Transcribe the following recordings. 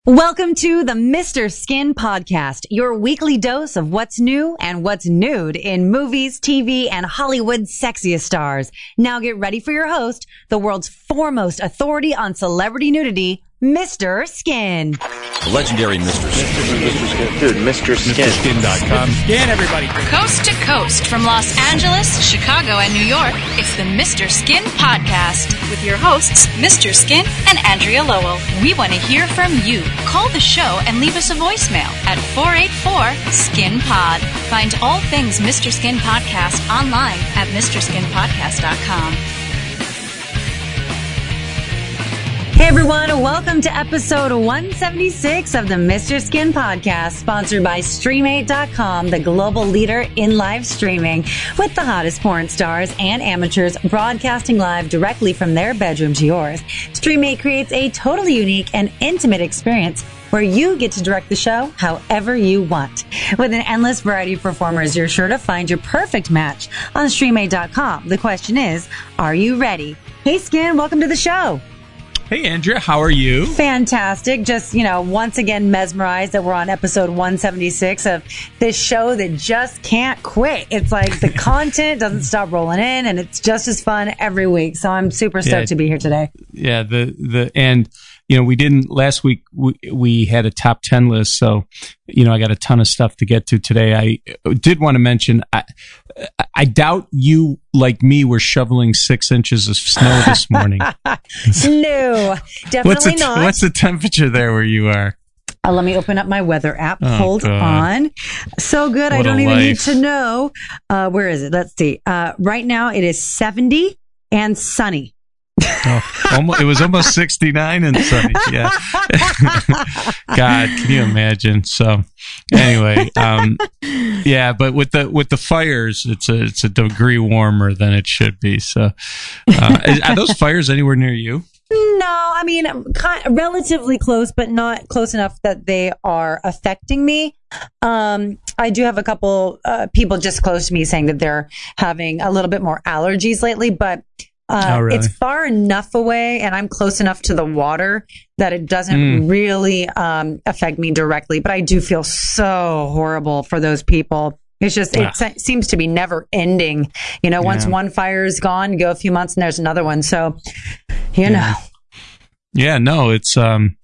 Welcome to the Mr. Skin Podcast, your weekly dose of what's new and what's nude in movies, TV, and Hollywood's sexiest stars. Now get ready for your host, the world's foremost authority on celebrity nudity, Mr. Skin. The legendary Mr. Skin. Mr. Skin. Dude, Mr. Skin. MrSkin.com. Skin, everybody. Coast to coast from Los Angeles, Chicago, and New York, it's the Mr. Skin Podcast with your hosts, Mr. Skin and Andrea Lowell. We want to hear from you. Call the show and leave us a voicemail at 484-SKIN-POD. Find all things Mr. Skin Podcast online at MrSkinPodcast.com. Hey everyone, welcome to episode 176 of the Mr. Skin Podcast, sponsored by Stream8.com, the global leader in live streaming, with the hottest porn stars and amateurs broadcasting live directly from their bedroom to yours. Stream8 creates a totally unique and intimate experience where you get to direct the show however you want. With an endless variety of performers, you're sure to find your perfect match on Stream8.com. The question is, are you ready? Hey Skin, welcome to the show. Hey, Andrea, how are you? Fantastic. Just, once again mesmerized that we're on episode 176 of this show that just can't quit. It's like the content doesn't stop rolling in, and it's just as fun every week. So I'm super stoked to be here today. Yeah, we didn't last week. We had a top 10 list, so I got a ton of stuff to get to today. I did want to mention I doubt you, like me, were shoveling 6 inches of snow this morning. No, definitely not. What's the temperature there where you are? Let me open up my weather app. Hold on. So good. I don't even need to know. Where is it? Let's see. Right now it is 70 and sunny. It was almost 69 and sunny. Yeah. God, can you imagine? So anyway, yeah, but with the fires, it's a degree warmer than it should be. So are those fires anywhere near you? No, I mean, relatively close, but not close enough that they are affecting me. I do have a couple people just close to me saying that they're having a little bit more allergies lately, but really? It's far enough away and I'm close enough to the water that it doesn't really affect me directly. But I do feel so horrible for those people. It's just, it seems to be never ending. Once one fire is gone, go a few months and there's another one. So, know. Yeah, no, it's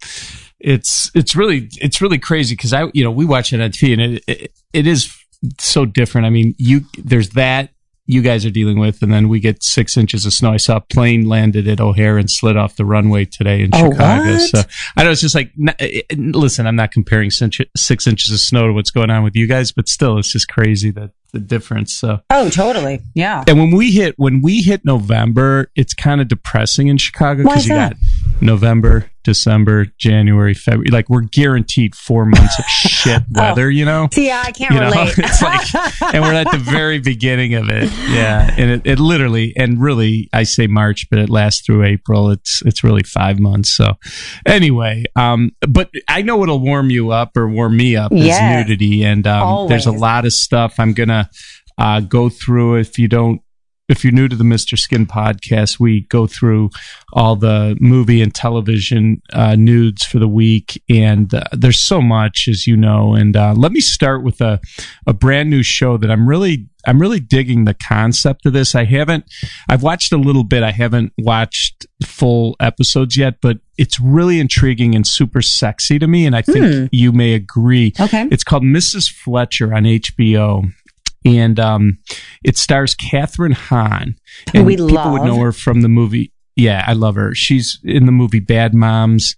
really crazy because we watch it on TV and it is so different. I mean, there's that you guys are dealing with, and then we get 6 inches of snow. I saw a plane landed at O'Hare and slid off the runway today in Chicago. What? So I know it's just like, listen, I'm not comparing 6 inches of snow to what's going on with you guys, but still, it's just crazy that the difference. So. Oh, totally. Yeah. And when we hit November, it's kind of depressing in Chicago because you got November, December, January, February. Like, we're guaranteed 4 months of shit weather, See, I can't relate. It's like, and we're at the very beginning of it. Yeah. And it literally, and really, I say March, but it lasts through April. It's really 5 months. So anyway, but I know it'll warm you up or warm me up is nudity. And there's a lot of stuff I'm going to go through. If you're new to the Mr. Skin Podcast, we go through all the movie and television nudes for the week, and there's so much, as you know. And let me start with a brand new show that I'm really digging the concept of this. I've watched a little bit. I haven't watched full episodes yet, but it's really intriguing and super sexy to me, and I think you may agree. Okay. It's called Mrs. Fletcher on HBO. And it stars Kathryn Hahn. And we people love. would know her from the movie. Yeah, I love her. She's in the movie Bad Moms.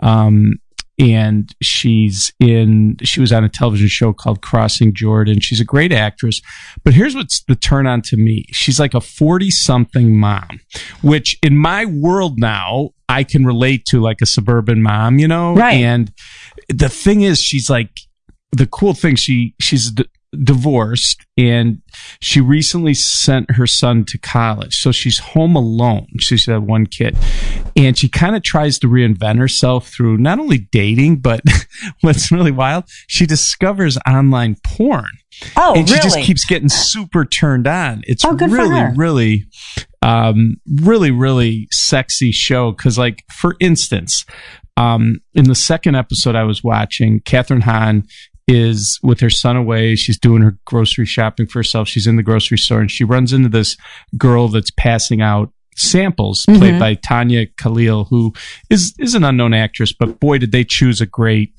And she was on a television show called Crossing Jordan. She's a great actress. But here's what's the turn on to me. She's like a 40-something mom, which in my world now, I can relate to, like a suburban mom, Right. And the thing is, she's like, the cool thing, she's divorced, and she recently sent her son to college, so she's home alone. She's had one kid, and she kind of tries to reinvent herself through not only dating, but what's really wild, she discovers online porn. Oh, and really? She just keeps getting super turned on. It's good for her. really sexy show. Because, like, for instance, In the second episode I was watching, Kathryn Hahn is with her son away. She's doing her grocery shopping for herself. She's in the grocery store and she runs into this girl that's passing out samples, played by Tanya Khalil, who is an unknown actress, but boy, did they choose a great,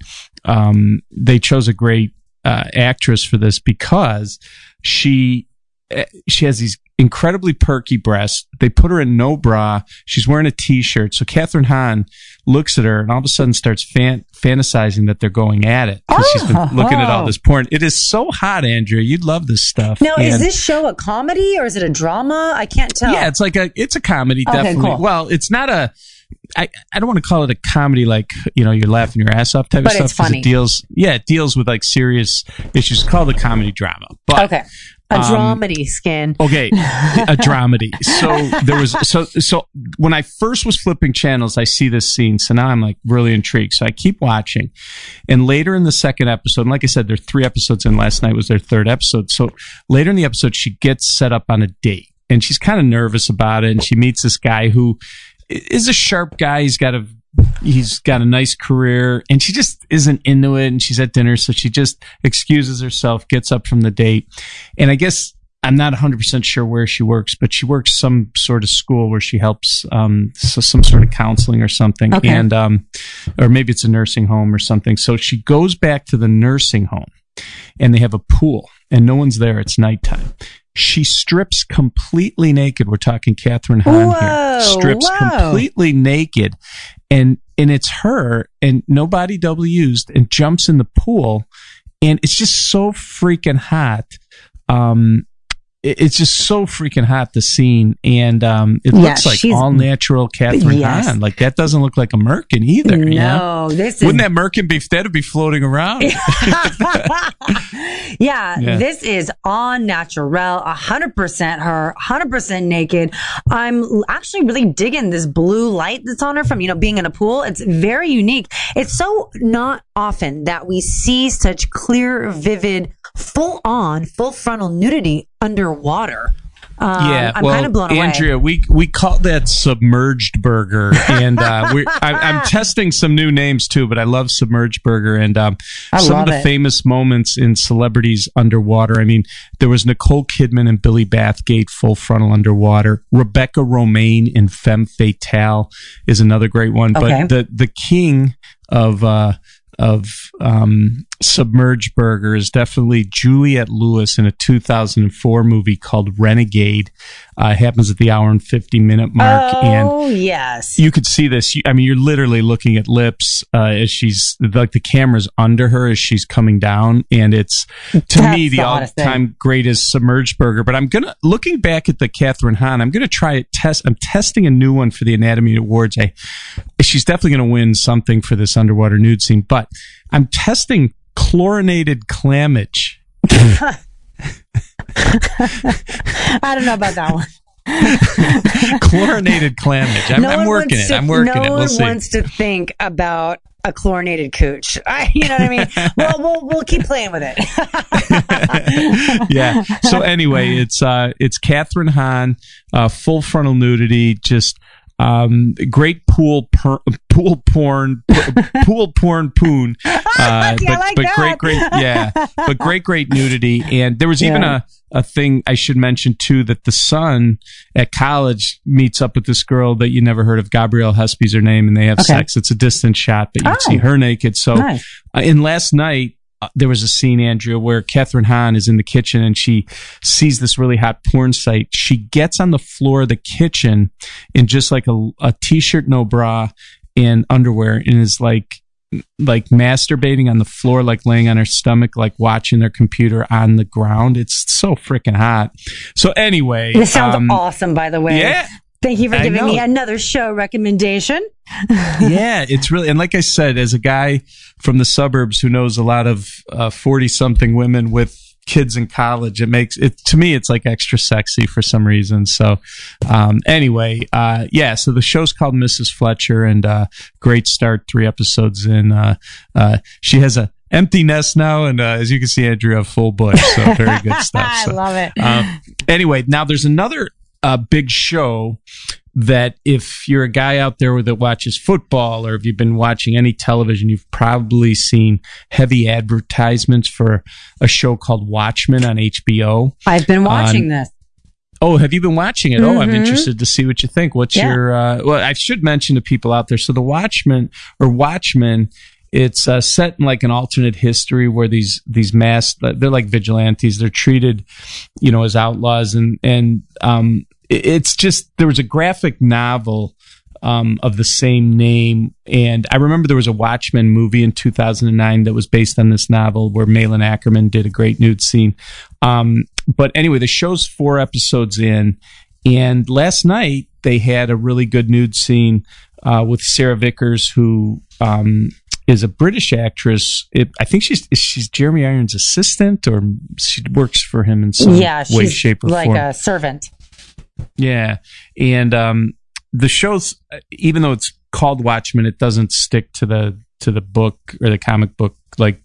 actress for this, because she has these incredibly perky breasts. They put her in no bra. She's wearing a t-shirt. So Kathryn Hahn looks at her and all of a sudden starts fantasizing that they're going at it, because she's been looking at all this porn. It is so hot, Andrea. You'd love this stuff. Now, is this show a comedy or is it a drama? I can't tell. Yeah, it's a comedy, definitely. Cool. Well, it's not I don't want to call it a comedy like, you're laughing your ass off type of stuff. But it's funny. It deals with like serious issues. It's called a comedy drama. But, okay. A dramedy, Skin. Okay, a dramedy. So when I first was flipping channels, I see this scene. So now I'm like really intrigued. So I keep watching. And later in the second episode, and like I said, there are 3 episodes in. Last night was their 3rd episode. So later in the episode, she gets set up on a date. And she's kind of nervous about it. And she meets this guy who is a sharp guy. He's got a nice career, and she just isn't into it. And she's at dinner, so she just excuses herself, gets up from the date. And I guess I'm not 100% sure where she works, but she works some sort of school where she helps, so some sort of counseling or something. Okay. And, or maybe it's a nursing home or something. So she goes back to the nursing home and they have a pool and no one's there. It's nighttime. She strips completely naked. We're talking Kathryn Hahn here. Strips completely naked. And it's her and nobody double used, and jumps in the pool. And it's just so freaking hot. It's just so freaking hot, the scene. And it looks like all natural Kathryn Hahn. Like, that doesn't look like a merkin either. No, wouldn't that merkin that'd be floating around? This is all natural, 100% her, 100% naked. I'm actually really digging this blue light that's on her from, being in a pool. It's very unique. It's so not often that we see such clear, vivid, full frontal nudity underwater. I'm kind of blown away. Andrea, we call that submerged burger, and I'm testing some new names too. But I love submerged burger, and some of the famous moments in celebrities underwater. I mean, there was Nicole Kidman and Billy Bathgate, full frontal underwater. Rebecca Romaine in Femme Fatale is another great one. Okay. But the king of submerged burger is definitely Juliette Lewis in a 2004 movie called Renegade. It happens at the hour and 50-minute mark. Oh, yes. You could see this. You're literally looking at lips as she's, like, the camera's under her as she's coming down. And it's, to me, the all-time greatest submerged burger. But looking back at the Kathryn Hahn, I'm going to try it. I'm testing a new one for the Anatomy Awards. She's definitely going to win something for this underwater nude scene. But I'm testing chlorinated clamage. I don't know about that one. Chlorinated clamage. I'm working it. No one wants to think about a chlorinated cooch. You know what I mean? Well, we'll keep playing with it. Yeah. So anyway, it's Kathryn Hahn, full frontal nudity, just great pool porn, but great nudity. And there was even a thing I should mention too, that the son at college meets up with this girl that you never heard of. Gabrielle Hespe's her name, and they have sex. It's a distant shot, but you can see her naked. So in last night, there was a scene, Andrea, where Kathryn Hahn is in the kitchen and she sees this really hot porn site. She gets on the floor of the kitchen in just like a t-shirt, no bra, and underwear, and is like masturbating on the floor, like laying on her stomach, like watching their computer on the ground. It's so freaking hot. So anyway, this sounds awesome, by the way. Yeah. Thank you for giving me another show recommendation. Yeah, it's really, and like I said, as a guy from the suburbs who knows a lot of 40-something women with kids in college, it makes it, to me, it's like extra sexy for some reason. So anyway, so the show's called Mrs. Fletcher, and great start, 3 episodes in. She has a empty nest now, and as you can see, Andrea, a full bush, so very good stuff. I love it. Anyway, now there's another big show that if you're a guy out there that watches football, or if you've been watching any television, you've probably seen heavy advertisements for a show called Watchmen on HBO. I've been watching this. Oh, have you been watching it? Oh, I'm interested to see what you think. What's your, well, I should mention to people out there. So the Watchmen, it's set in like an alternate history where these they're like vigilantes. They're treated, as outlaws. And it's just, there was a graphic novel of the same name. And I remember there was a Watchmen movie in 2009 that was based on this novel where Malin Ackerman did a great nude scene. But anyway, the show's 4 episodes in. And last night they had a really good nude scene with Sarah Vickers, who is a British actress. I think she's Jeremy Irons' assistant, or she works for him in some way, shape, or like form. Like a servant. Yeah. And the show's, even though it's called Watchmen, it doesn't stick to the book or the comic book like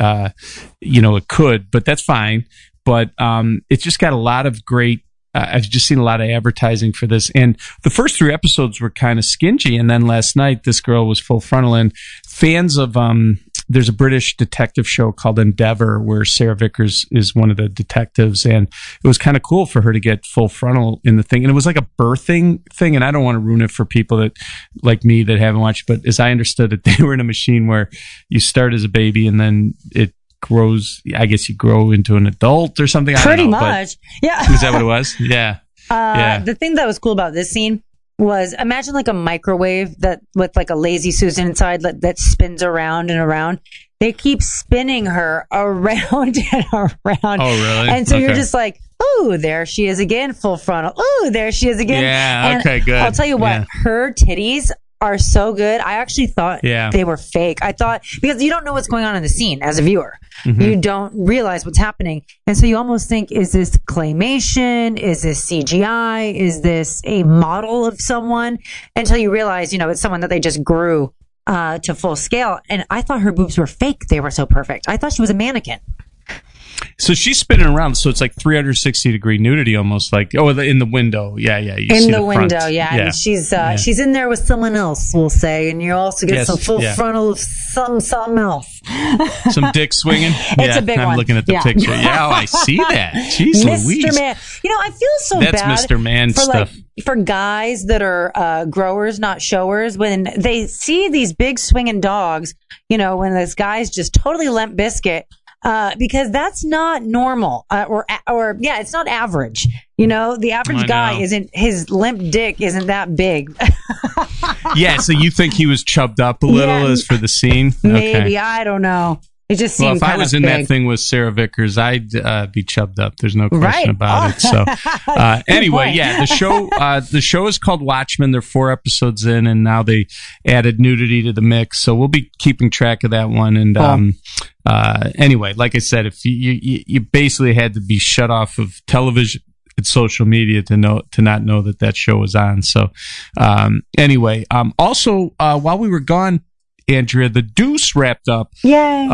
it could, but that's fine. But it's just got a lot of great, I've just seen a lot of advertising for this. And the first 3 episodes were kind of skingy. And then last night, this girl was full frontal. And fans of, there's a British detective show called Endeavour where Sarah Vickers is one of the detectives. And it was kind of cool for her to get full frontal in the thing. And it was like a birthing thing. And I don't want to ruin it for people that, like me, that haven't watched. But as I understood it, they were in a machine where you start as a baby and then it grows, I guess you grow into an adult or something. Pretty much. Yeah. Is that what it was? Yeah. The thing that was cool about this scene was, imagine like a microwave that with like a lazy Susan inside that spins around and around. They keep spinning her around and around. Oh, really? And so you're just like, oh, there she is again, full frontal. Oh, there she is again. Yeah, and okay, good. I'll tell you what, her titties are so good. I actually thought they were fake. I thought, because you don't know what's going on in the scene as a viewer. Mm-hmm. You don't realize what's happening. And so you almost think, is this claymation? Is this CGI? Is this a model of someone? Until you realize, it's someone that they just grew to full scale. And I thought her boobs were fake. They were so perfect. I thought she was a mannequin. So she's spinning around, so it's like 360-degree nudity, almost like in the window. Yeah. You in see the window, front. yeah. And she's in there with someone else, we'll say, and you also get some full frontal of something else. Some dick swinging. It's a big one. I'm looking at the picture. Yeah, I see that. Jeez Louise. Mr. Man. I feel so That's bad. Mr. Man for stuff. For guys that are growers, not showers, when they see these big swinging dogs, when this guy's just totally limp biscuit. Because that's not normal, or it's not average. The average guy isn't, his limp dick isn't that big. Yeah, so you think he was chubbed up a little as for the scene? Maybe, okay. I don't know. It just seemed if I was in big. that thing with Sarah Vickers, I'd be chubbed up. There's no question about it. So anyway, the show is called Watchmen. They're 4 episodes in, and now they added nudity to the mix. So we'll be keeping track of that one. And anyway, like I said, if you basically had to be shut off of television and social media to not know that show was on. So anyway, also while we were gone, Andrea, The Deuce wrapped up their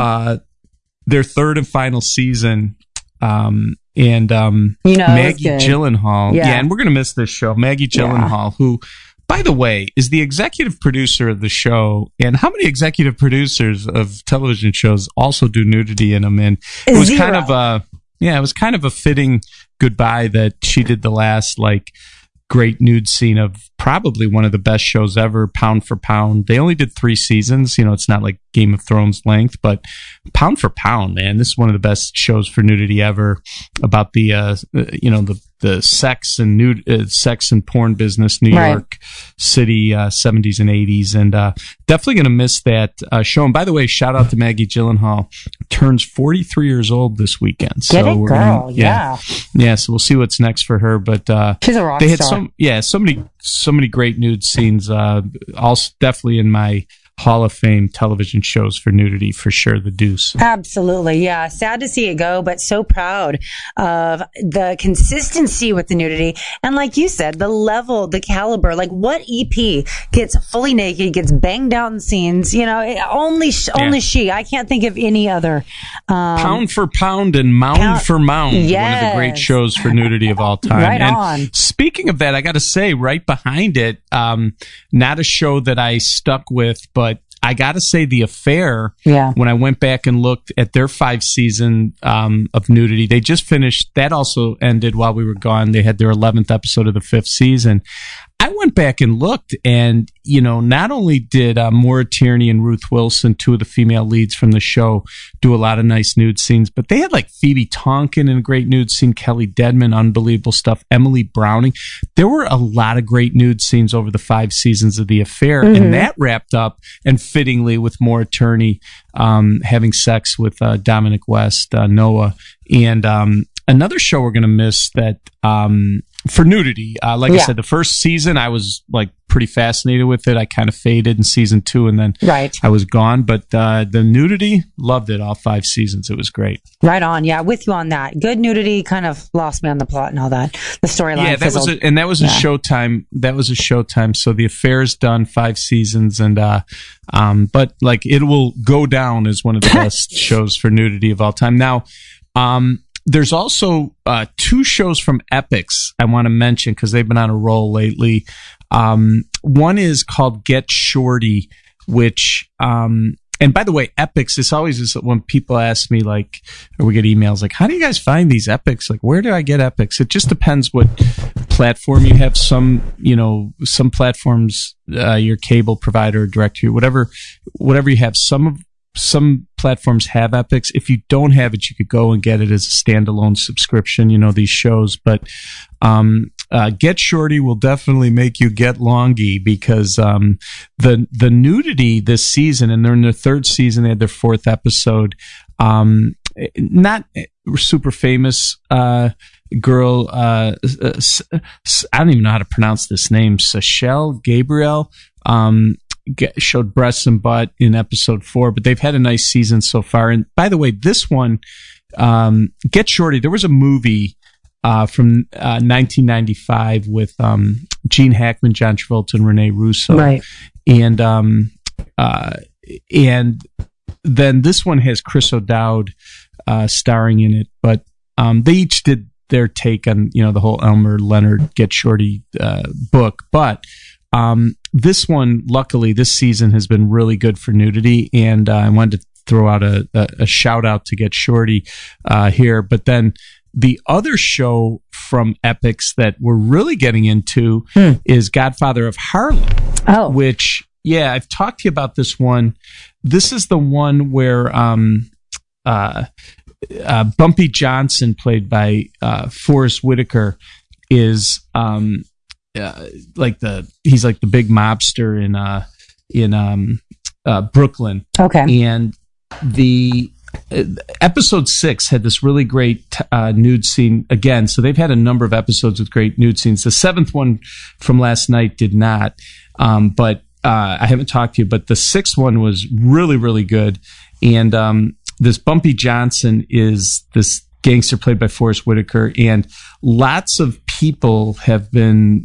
3rd and final season. And Maggie Gyllenhaal. Yeah, and we're going to miss this show. Maggie Gyllenhaal, who, by the way, is the executive producer of the show. And how many executive producers of television shows also do nudity in them? And it was kind of a fitting goodbye that she did the last, great nude scene of probably one of the best shows ever, pound for pound. They only did 3 seasons. It's not like Game of Thrones length, but pound for pound, man, this is one of the best shows for nudity ever, about the sex and porn business, New York City, 70s and 80s. And definitely going to miss that show. And by the way, shout out to Maggie Gyllenhaal. Turns 43 years old this weekend. Get it, girl. Yeah, so we'll see what's next for her. But she's a rock star. So many great nude scenes. Also definitely in my Hall of Fame television shows for nudity, for sure. The Deuce. Absolutely. Yeah. Sad to see it go, but so proud of the consistency with the nudity. And like you said, the level, the caliber, like what EP gets fully naked, gets banged out in scenes, only she. I can't think of any other. Pound for pound and mound for mound. Yes. One of the great shows for nudity of all time. Right and on. Speaking of that, I got to say, right behind it, not a show that I stuck with, but I got to say The Affair, when I went back and looked at their 5 season of nudity, they just finished, that also ended while we were gone. They had their 11th episode of the 5th season. I went back and looked, and, not only did Maura Tierney and Ruth Wilson, 2 of the female leads from the show, do a lot of nice nude scenes, but they had like Phoebe Tonkin in a great nude scene, Kelly Dedman, unbelievable stuff, Emily Browning. There were a lot of great nude scenes over the 5 seasons of The Affair, and that wrapped up, and fittingly, with Maura Tierney having sex with Dominic West, Noah, and another show we're going to miss that for nudity, like I said, the first season I was like pretty fascinated with it. I kind of faded in season 2, and then I was gone. But the nudity, loved it all 5 seasons. It was great. Right on, yeah, with you on that. Good nudity kind of lost me on the plot and all that. The storyline. Yeah, that was a Showtime. That was a Showtime. So The Affair's done 5 seasons, and but like it will go down as one of the best shows for nudity of all time. Now, there's also 2 shows from Epix I want to mention because they've been on a roll lately. One is called Get Shorty, which, and by the way, Epix, this always is when people ask me, like, or we get emails like, how do you guys find these Epix? Like, where do I get Epix? It just depends what platform you have. Some platforms, your cable provider, DirecTV, whatever you have, some platforms have Epix. If you don't have it, you could go and get it as a standalone subscription, these shows. But Get Shorty will definitely make you get longy because the nudity this season, and they're in their 3rd season, they had their 4th episode. Not super famous girl, I don't even know how to pronounce this name, Sachelle Gabriel, showed breasts and butt in episode 4, but they've had a nice season so far. And by the way, this one, Get Shorty, there was a movie from 1995 with Gene Hackman, John Travolta, and Rene Russo. Right. And then this one has Chris O'Dowd starring in it, but they each did their take on the whole Elmer Leonard Get Shorty book. But this one, luckily, this season has been really good for nudity, and I wanted to throw out a shout out to Get Shorty here. But then the other show from Epix that we're really getting into is Godfather of Harlem. Oh, which, I've talked to you about this one. This is the one where Bumpy Johnson, played by Forrest Whitaker, is he's like the big mobster in Brooklyn. Okay, and the episode 6 had this really great nude scene again. So they've had a number of episodes with great nude scenes. The 7th one from last night did not, but I haven't talked to you. But the 6th one was really, really good. And this Bumpy Johnson is this gangster played by Forrest Whitaker, and lots of people have been,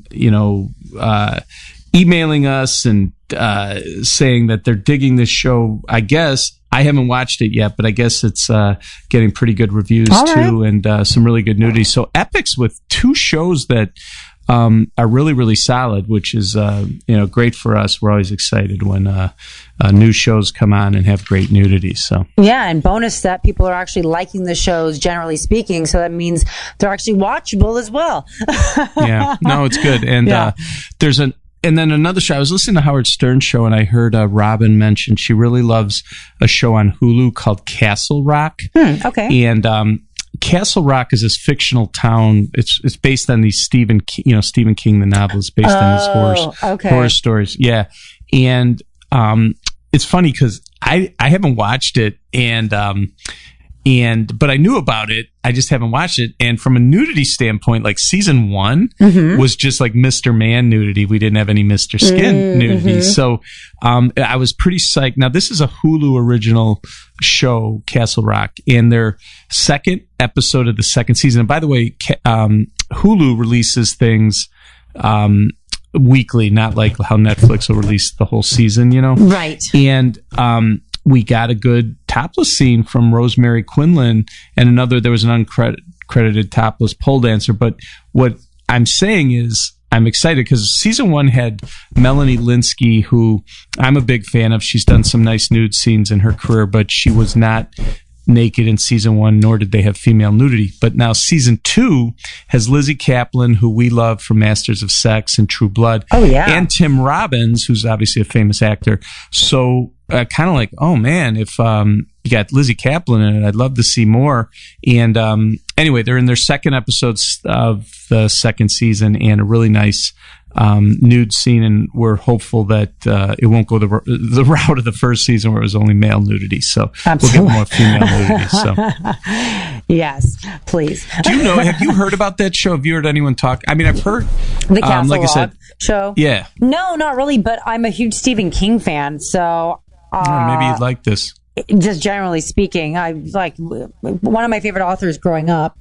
emailing us and saying that they're digging this show. I guess I haven't watched it yet, but I guess it's getting pretty good reviews too, and some really good nudity. So Epix with 2 shows that are really, really solid, which is great for us. We're always excited when new shows come on and have great nudity. So and bonus that people are actually liking the shows, generally speaking. So that means they're actually watchable as well. No, it's good. And and then another show, I was listening to Howard Stern's show, and I heard Robin mention she really loves a show on Hulu called Castle Rock. Okay. And Castle Rock is this fictional town. It's based on these Stephen King, the novel, is based on his horror stories. Yeah. And it's funny because I haven't watched it, and but I knew about it. I just haven't watched it. And from a nudity standpoint, like season 1 was just like Mr. Man nudity. We didn't have any Mr. Skin nudity. So I was pretty psyched. Now, this is a Hulu original show, Castle Rock, and their second episode of the second season. And by the way, Hulu releases things weekly, not like how Netflix will release the whole season, you know? Right. And we got a good topless scene from Rosemary Quinlan and there was an uncredited topless pole dancer. But what I'm saying is I'm excited because season 1 had Melanie Linsky, who I'm a big fan of. She's done some nice nude scenes in her career, but she was not naked in season 1, nor did they have female nudity. But now season 2 has Lizzie Kaplan, who we love from Masters of Sex and True Blood. Oh, yeah. And Tim Robbins, who's obviously a famous actor. So kind of like, oh man, if you got Lizzie Kaplan in it, I'd love to see more. And anyway, they're in their second episodes of the second season and a really nice nude scene, and we're hopeful that it won't go the route of the first season where it was only male nudity. So Absolutely. We'll get more female nudity. So yes, please. Do you know? Have you heard about that show? Have you heard anyone talk? I mean, I've heard The Castle like Rock I said, show. Yeah. No, not really. But I'm a huge Stephen King fan, so maybe you'd like this. Just generally speaking, I like one of my favorite authors growing up.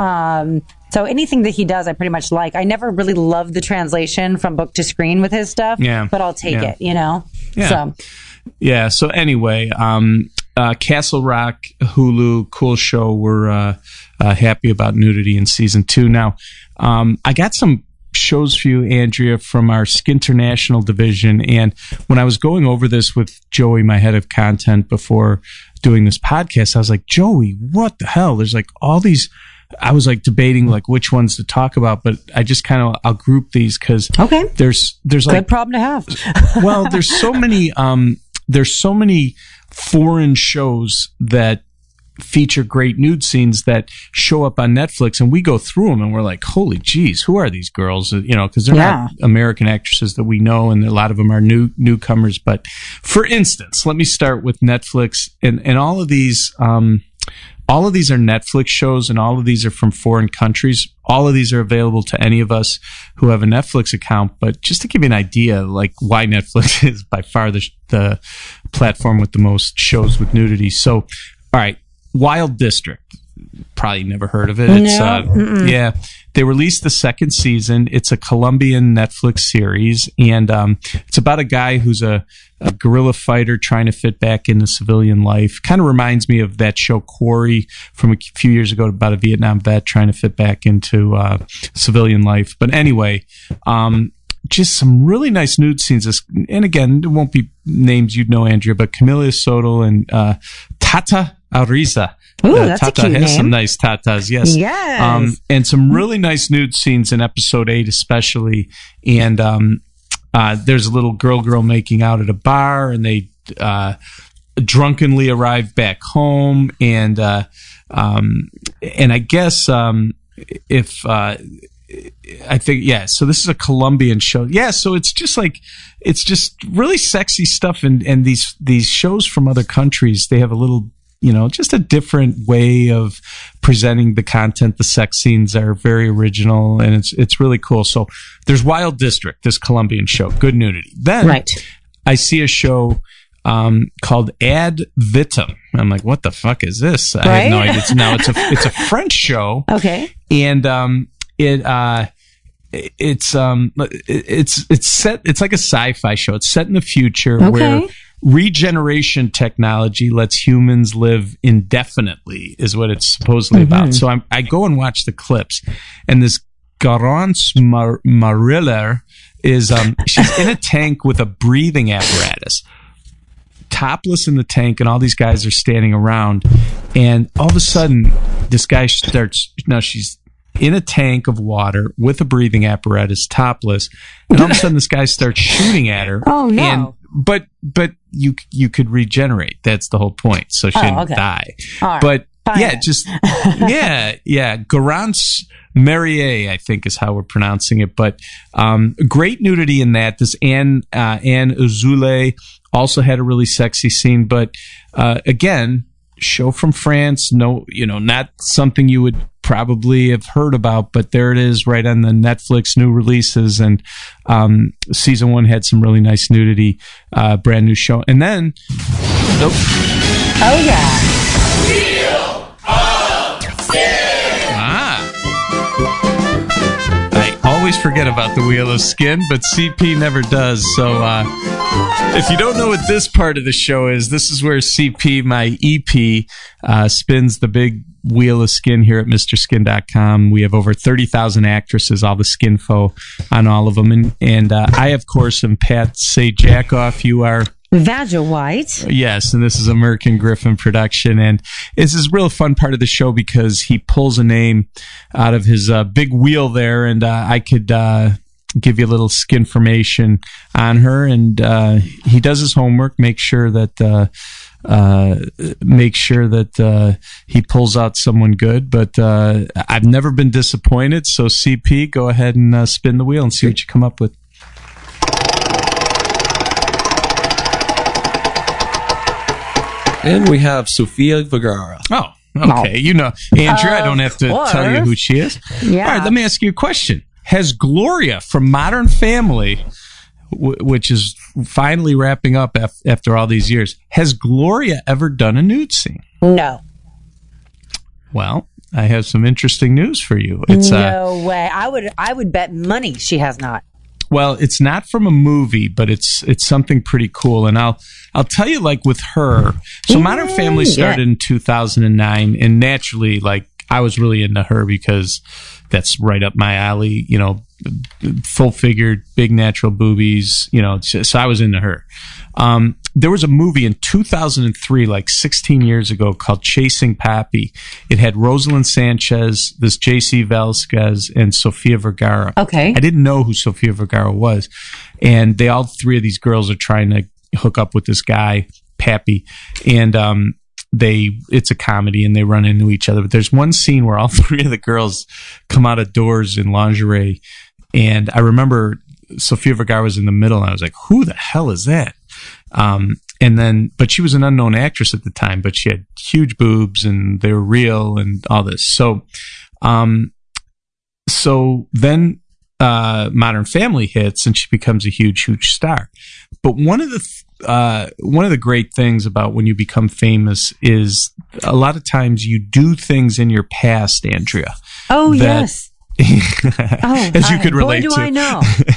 So anything that he does, I pretty much like. I never really loved the translation from book to screen with his stuff, but I'll take it, you know? Yeah. So anyway, Castle Rock, Hulu, cool show. We're happy about nudity in season 2. Now, I got some shows for you, Andrea, from our Skinternational division. And when I was going over this with Joey, my head of content, before doing this podcast, I was like, Joey, what the hell? There's like all these... I was like debating like which ones to talk about, but I just kind of I'll group these because there's like good problem to have. Well, there's so many foreign shows that feature great nude scenes that show up on Netflix, and we go through them and we're like, holy geez, who are these girls? You know, because they're not American actresses that we know, and a lot of them are newcomers. But for instance, let me start with Netflix, and all of these. All of these are Netflix shows, and all of these are from foreign countries. All of these are available to any of us who have a Netflix account. But just to give you an idea, like why Netflix is by far the platform with the most shows with nudity. So, all right, Wild District. Probably never heard of it. It's they released the second season. It's a Colombian Netflix series, and it's about a guy who's a guerrilla fighter trying to fit back into civilian life. Kind of reminds me of that show Quarry from a few years ago about a Vietnam vet trying to fit back into civilian life. But anyway, just some really nice nude scenes. And again, it won't be names you'd know, Andrea, but Camila Soto and Tata Ariza. Ooh, that's Tata a cute has name. some nice tatas, yes. Yes. And some really nice nude scenes in episode 8 especially. And there's a little girl making out at a bar, and they drunkenly arrive back home. And I guess I think, so this is a Colombian show. Yeah, so it's just really sexy stuff. And these shows from other countries, they have a little, just a different way of presenting the content. The sex scenes are very original, and it's really cool. So there's Wild District, this Colombian show, good nudity. Then I see a show called Ad Vitam. I'm like, what the fuck is this? I have no idea. It's a French show. Okay. And it's set. It's like a sci-fi show. It's set in the future where regeneration technology lets humans live indefinitely, is what it's supposedly about. So I go and watch the clips, and this Garance Mariller is she's in a tank with a breathing apparatus, topless in the tank, and all these guys are standing around, and all of a sudden this guy starts. Now she's in a tank of water with a breathing apparatus, topless, and all of a sudden this guy starts shooting at her. Oh no! But you could regenerate. That's the whole point. So she didn't die. Right. But Garance Mariller, I think is how we're pronouncing it. But great nudity in that. This Anne Uzule also had a really sexy scene. But again, show from France. No, not something you would probably have heard about, but there it is right on the Netflix new releases. And season 1 had some really nice nudity, brand new show. And then, Oh, yeah. I always forget about the Wheel of Skin, but CP never does. So if you don't know what this part of the show is, this is where CP, my EP, spins the big Wheel of Skin here at MrSkin.com. We have over 30,000 actresses, all the skinfo on all of them. And I, of course, am Pat Say Jackoff. You are Vagina White. Yes, and this is a Merkin Griffin production. And this is a real fun part of the show because he pulls a name out of his big wheel there, and I could give you a little skin information on her. And he does his homework, make sure that he pulls out someone good. But I've never been disappointed. So CP, go ahead and spin the wheel and see what you come up with. And we have Sofia Vergara. Oh, okay. Andrew, I don't have to tell you who she is. Yeah. All right, let me ask you a question. Has Gloria from Modern Family, which is finally wrapping up after all these years, has Gloria ever done a nude scene? No. Well, I have some interesting news for you. It's no way. I would bet money she has not. Well, it's not from a movie, but it's something pretty cool. And I'll tell you, like, with her. So Modern Family started in 2009, and naturally, like, I was really into her because that's right up my alley, full-figured, big natural boobies, so I was into her. There was a movie in 2003, like 16 years ago, called Chasing Papi. It had Rosalind Sanchez, this J.C. Vasquez, and Sofia Vergara. Okay. I didn't know who Sofia Vergara was. And all three of these girls are trying to hook up with this guy, Papi. And it's a comedy and they run into each other. But there's one scene where all three of the girls come out of doors in lingerie. And I remember Sofia Vergara was in the middle and I was like, who the hell is that? But she was an unknown actress at the time, but she had huge boobs and they were real and all this. So then Modern Family hits and she becomes a huge star. But one of the great things about when you become famous is a lot of times you do things in your past, Andrea. Oh, yes. As you could relate to. Boy, do I know.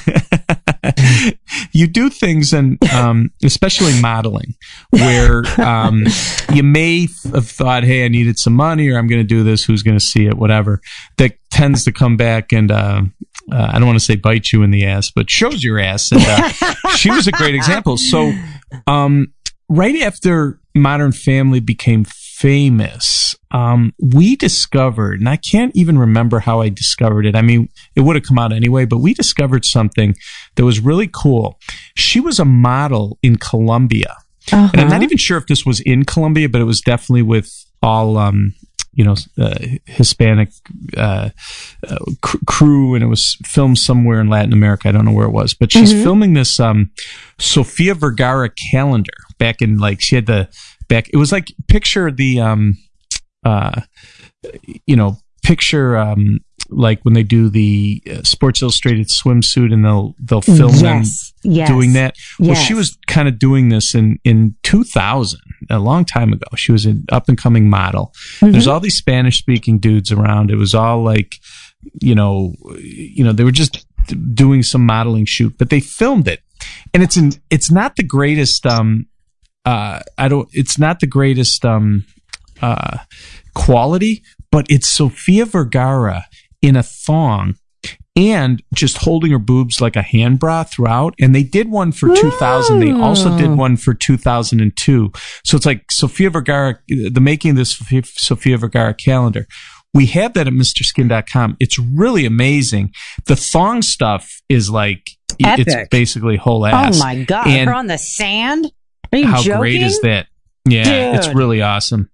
You do things, and especially modeling, where you may have thought, hey, I needed some money, or I'm going to do this, who's going to see it, whatever. That tends to come back and, I don't want to say bite you in the ass, but shows your ass. And she was a great example. So right after Modern Family became famous, we discovered, and I can't even remember how I discovered it. I mean, it would have come out anyway, but we discovered something that was really cool. She was a model in Colombia. Uh-huh. And I'm not even sure if this was in Colombia, but it was definitely with all, Hispanic crew, and it was filmed somewhere in Latin America. I don't know where it was, but she's filming this Sofia Vergara calendar back in, like, she had it was like, picture the, like when they do the Sports Illustrated swimsuit and they'll film them doing that. Well, she was kind of doing this in 2000, a long time ago. She was an up and coming model. There's all these Spanish speaking dudes around. It was all like, they were just doing some modeling shoot, but they filmed it, and it's not the greatest. It's not the greatest quality, but it's Sofia Vergara in a thong and just holding her boobs like a hand bra throughout. And they did one for 2000. They also did one for 2002. So it's like Sofia Vergara, the making of this Sofia Vergara calendar. We have that at MrSkin.com. It's really amazing. The thong stuff is like, epic. It's basically whole ass. Oh my God. And her on the sand? Are you how joking? great is that? Yeah, Dude. It's really awesome.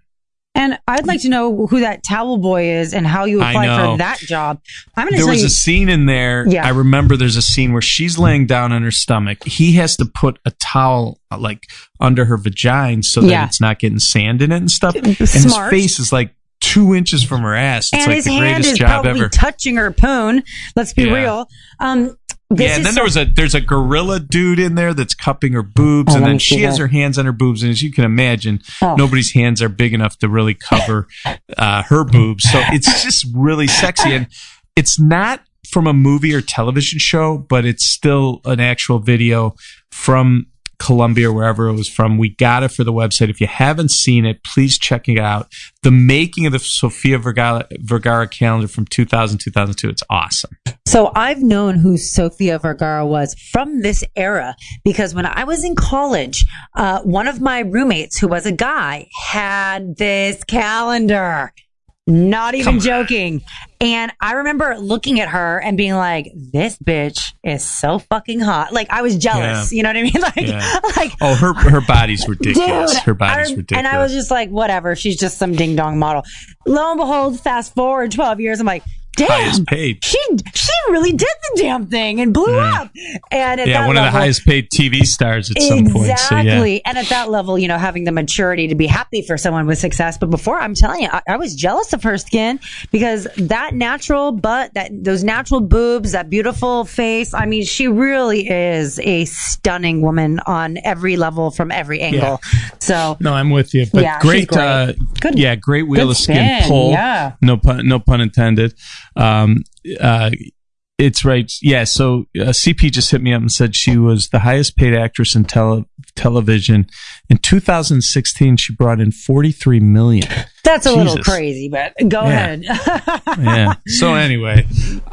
And I'd like to know who that towel boy is and how you applied for that job. There was a scene in there. Yeah. I remember there's a scene where she's laying down on her stomach. He has to put a towel like under her vagina so that it's not getting sand in it and stuff. And his face is like 2 inches from her ass. It's and like his the hand greatest is job probably ever. Touching her poon. Let's be real. And then there's a gorilla dude in there that's cupping her boobs, and then she has her hands on her boobs, and as you can imagine, nobody's hands are big enough to really cover her boobs. So it's just really sexy, and it's not from a movie or television show, but it's still an actual video from Colombia or wherever it was from. We got it for the website. If you haven't seen it, please check it out. The making of the Sofia Vergara calendar from 2000-2002. It's awesome. So I've known who Sofia Vergara was from this era because when I was in college, one of my roommates who was a guy had this calendar. Not even joking. And I remember looking at her and being like, this bitch is so fucking hot. Like, I was jealous. You know what I mean? Like, her body's ridiculous. Dude, her body's ridiculous. And I was just like, whatever. She's just some ding dong model. Lo and behold, fast forward 12 years. I'm like, damn, highest paid. She really did the damn thing and blew up. And at that one level, of the highest paid TV stars at some point. Exactly. So, and at that level, you know, having the maturity to be happy for someone with success. But before, I'm telling you, I was jealous of her skin because that natural butt, those natural boobs, that beautiful face. I mean, she really is a stunning woman on every level from every angle. Yeah. So no, I'm with you. But great. Great wheel of skin pull. Yeah. No pun intended. It's right. Yeah. So CP just hit me up and said she was the highest paid actress in television. In 2016, she brought in $43 million. That's a little crazy, but go ahead. Yeah. So anyway,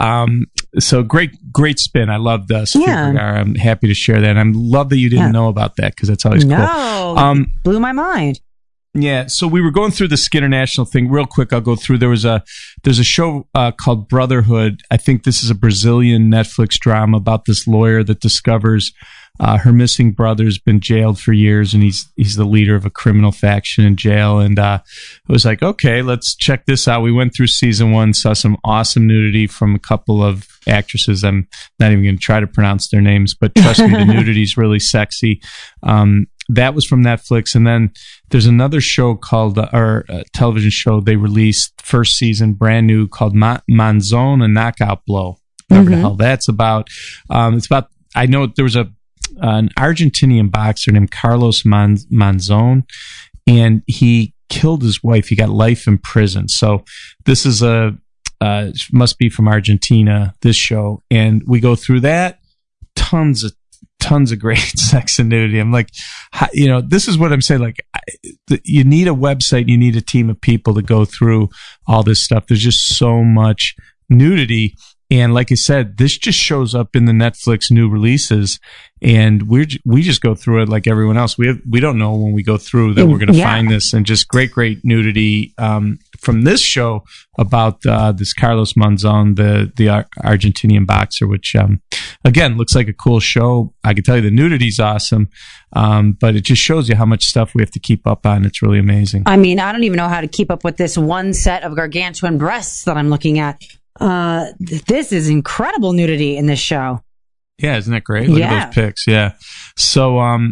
so great spin. I loved Sofia Vergara. I'm happy to share that. And I love that you didn't know about that because that's always cool. Blew my mind. Yeah, so we were going through the Skin International thing real quick. I'll go through. There's a show called Brotherhood. I think this is a Brazilian Netflix drama about this lawyer that discovers her missing brother's been jailed for years, and he's the leader of a criminal faction in jail. And I was like, okay, let's check this out. We went through season 1, saw some awesome nudity from a couple of actresses. I'm not even going to try to pronounce their names, but trust me, the nudity is really sexy. That was from Netflix. And then there's another show called, television show they released first season, brand new, called Manzon, a Knockout Blow. Whatever the hell that's about. It's about, I know there was an Argentinian boxer named Carlos Manzon, and he killed his wife. He got life in prison. So this is must be from Argentina, this show. And we go through that. Tons of great sex and nudity. I'm like, this is what I'm saying. Like, you need a website, you need a team of people to go through all this stuff. There's just so much nudity. And like I said, this just shows up in the Netflix new releases, and we just go through it like everyone else. We don't know when we go through that we're going to find this, and just great nudity from this show about this Carlos Manzon, the Argentinian boxer, which again looks like a cool show. I can tell you the nudity's awesome, but it just shows you how much stuff we have to keep up on. It's really amazing. I mean, I don't even know how to keep up with this one set of gargantuan breasts that I'm looking at. This is incredible nudity in this show. Yeah, isn't that great? Look at those pics. Yeah. So,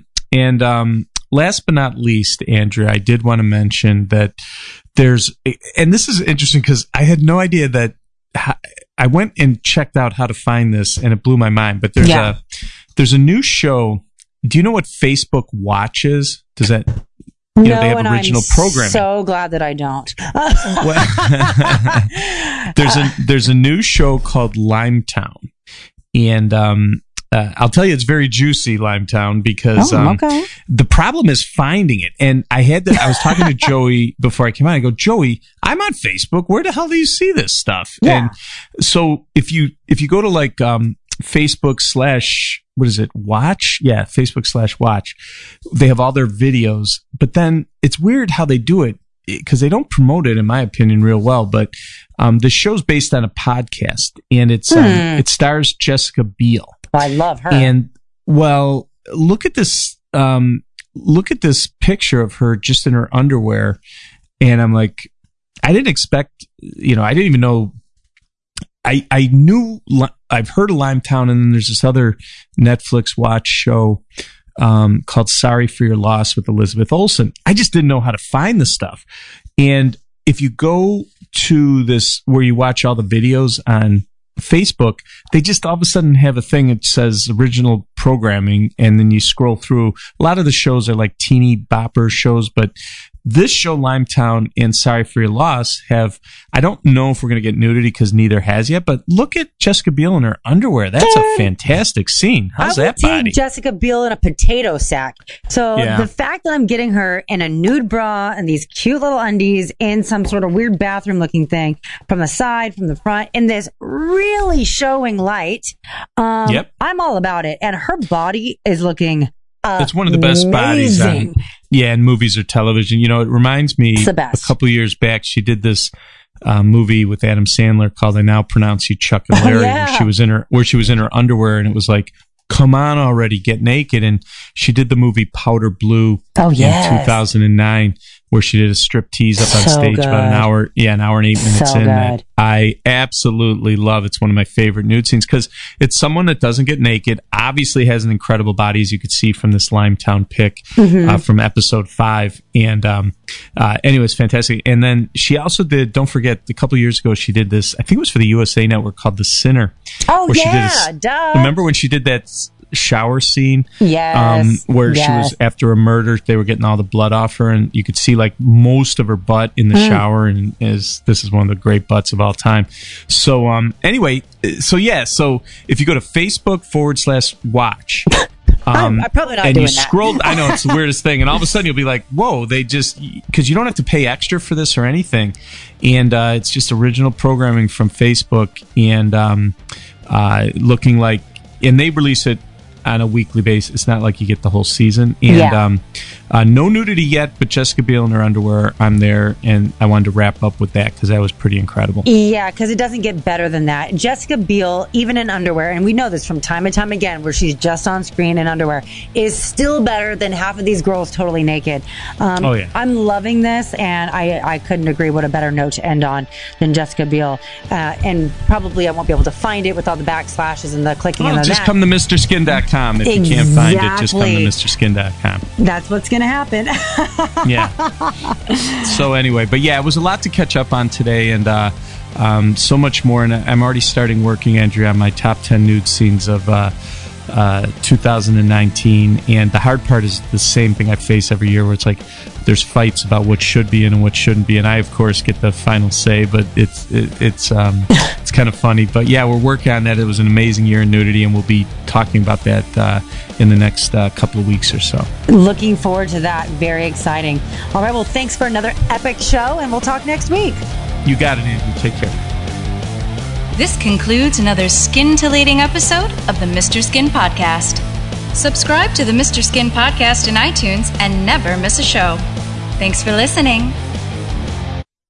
last but not least, Andrea, I did want to mention that and this is interesting because I had no idea that I went and checked out how to find this, and it blew my mind. But there's a new show. Do you know what Facebook Watch is? Does that? They have original programming. So glad that I don't. There's a new show called Limetown, and I'll tell you, it's very juicy, Limetown, because the problem is finding it. And I was talking to Joey before I came on. I go, Joey, I'm on Facebook. Where the hell do you see this stuff? Yeah. And so if you go to like Facebook / Watch? Yeah, Facebook / Watch. They have all their videos, but then it's weird how they do it because they don't promote it, in my opinion, real well. But the show's based on a podcast, and it stars Jessica Biel. I love her. And well, look at this picture of her just in her underwear. And I'm like, I didn't expect, I didn't even know. I knew, I've heard of Limetown, and then there's this other Netflix watch show called Sorry for Your Loss with Elizabeth Olsen. I just didn't know how to find the stuff. And if you go to this, where you watch all the videos on Facebook, they just all of a sudden have a thing that says original programming, and then you scroll through. A lot of the shows are like teeny bopper shows, but this show, Limetown and Sorry for Your Loss, have, I don't know if we're going to get nudity because neither has yet, but look at Jessica Biel in her underwear. That's a fantastic scene. How's that body? I would take Jessica Biel in a potato sack. So the fact that I'm getting her in a nude bra and these cute little undies in some sort of weird bathroom looking thing from the side, from the front, in this really showing light, I'm all about it. And her body is looking it's one of the best bodies on, in movies or television. It reminds me, a couple of years back, she did this movie with Adam Sandler called I Now Pronounce You Chuck and Larry, where she was in her underwear, and it was like, come on already, get naked. And she did the movie Powder Blue in 2009, where she did a strip tease up on stage, about an hour and 8 minutes in. That I absolutely love. It's one of my favorite nude scenes because it's someone that doesn't get naked, obviously has an incredible body, as you could see from this Limetown pic from episode 5. And anyway, it's fantastic. And then she also did, don't forget, a couple of years ago, she did this, I think it was for the USA Network, called The Sinner. Oh, yeah, duh. Remember when she did that shower scene? Yes. Where she was, after a murder, they were getting all the blood off her, and you could see like most of her butt in the shower, and this is one of the great butts of all time. So anyway, so if you go to Facebook/watch I'm probably not and doing you scroll, I know, it's the weirdest thing, and all of a sudden you'll be like, whoa, they just, because you don't have to pay extra for this or anything, and it's just original programming from Facebook, and looking like, and they release it on a weekly basis. It's not like you get the whole season. And no nudity yet, but Jessica Biel in her underwear, I'm there, and I wanted to wrap up with that because that was pretty incredible. Yeah, because it doesn't get better than that. Jessica Biel, even in underwear, and we know this from time and time again, where she's just on screen in underwear, is still better than half of these girls totally naked. I'm loving this, and I couldn't agree what a better note to end on than Jessica Biel. And probably I won't be able to find it with all the backslashes and the clicking and just come to MrSkin.com. If you can't find it, just come to MrSkin.com. That's what's going to happen. Yeah. So anyway, but yeah, it was a lot to catch up on today, and so much more. And I'm already starting working, Andrea, on my top 10 nude scenes of 2019. And the hard part is the same thing I face every year, where it's like there's fights about what should be in and what shouldn't be, and I of course get the final say, but it's kind of funny. But yeah, we're working on that. It was an amazing year in nudity, and we'll be talking about that in the next couple of weeks or so. Looking forward to that. Very exciting. All right, well, thanks for another epic show, and we'll talk next week. You got it, Andrew. Take care. This concludes another scintillating episode of the Mr. Skin Podcast. Subscribe to the Mr. Skin Podcast in iTunes and never miss a show. Thanks for listening.